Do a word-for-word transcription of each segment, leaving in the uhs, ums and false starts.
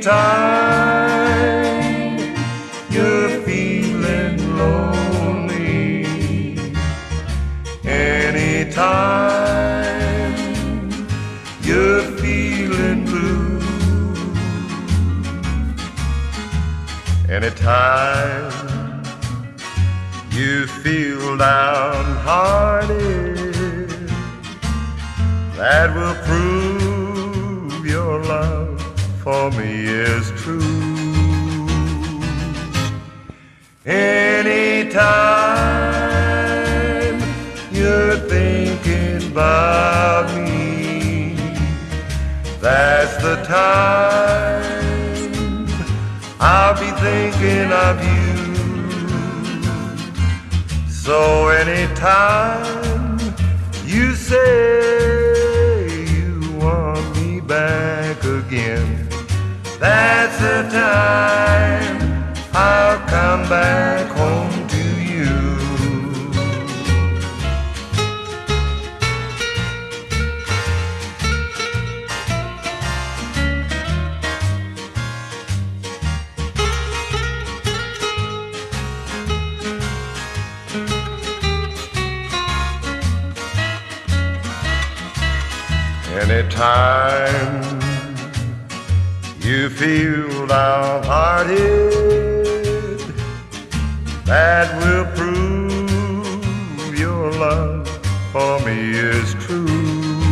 Anytime you're feeling lonely, anytime you're feeling blue, anytime you feel downhearted, that will prove your love for me is true. Anytime you're thinking about me, that's the time I'll be thinking of you. So anytime you say you want me back again, that's the time I'll come back home to you. Anytime you feel downhearted, that will prove your love for me is true.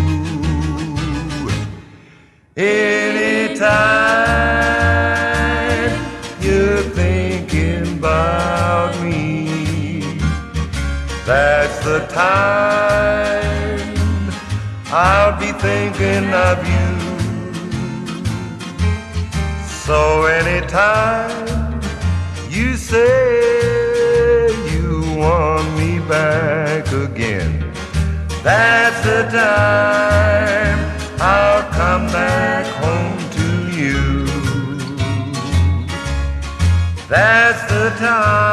Anytime you're thinking about me, that's the time I'll be thinking of you. So anytime you say you want me back again, that's the time I'll come back home to you. That's the time